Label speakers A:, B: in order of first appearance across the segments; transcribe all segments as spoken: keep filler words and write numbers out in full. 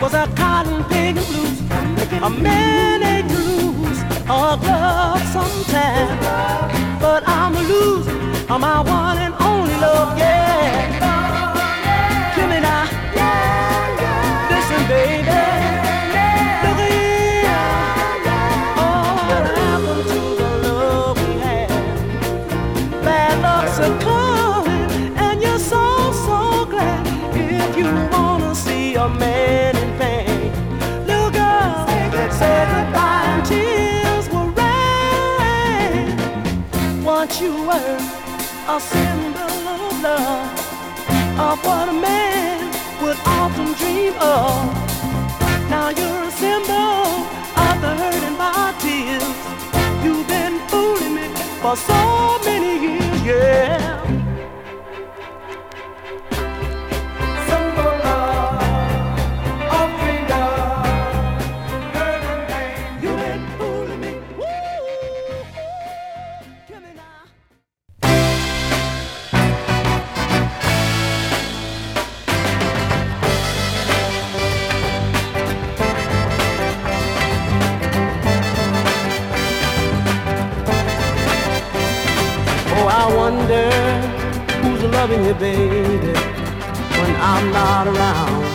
A: was a cotton pig and blues. A man ain't lose a glove sometime, but I'm a lose on my one and only love, yeah. Give me now, listen, baby. Look here, oh, what happened to the love we had? Bad luck's a coming, and you're so, so glad. If you wanna see a man in pain, little girl, say goodbye and tears will rain. Once you were a symbol of love, of what a man would often dream of. Now you're a symbol of the hurt and my tears. You've been fooling me for so many years, yeah. Loving you, baby, when I'm not around.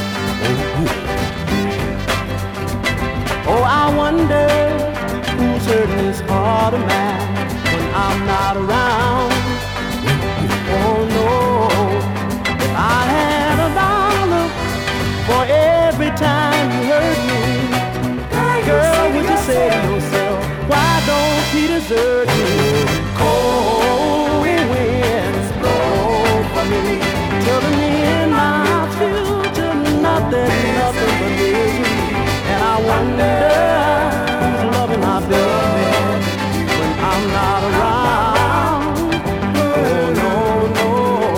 A: Oh, I wonder who's hurting his heart of mine when I'm not around. Oh no, if I had a dollar for every time you hurt me, girl, would you say to yourself, why don't he desert me? Cold winds blow for me, telling me in my future nothing, nothing but misery. And I wonder who's loving my baby when I'm not around. Oh no, no.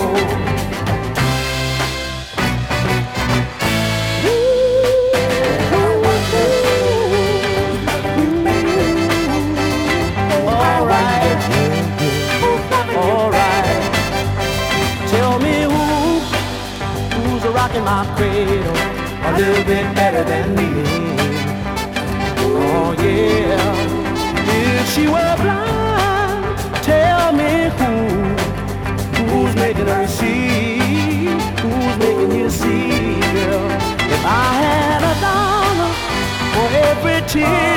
A: All right, all right. Tell me who, who's rocking my cradle a little bit better than me. Oh yeah. If she were blind, tell me who, who's making her see, who's making you see, girl. If I had a dollar for every tear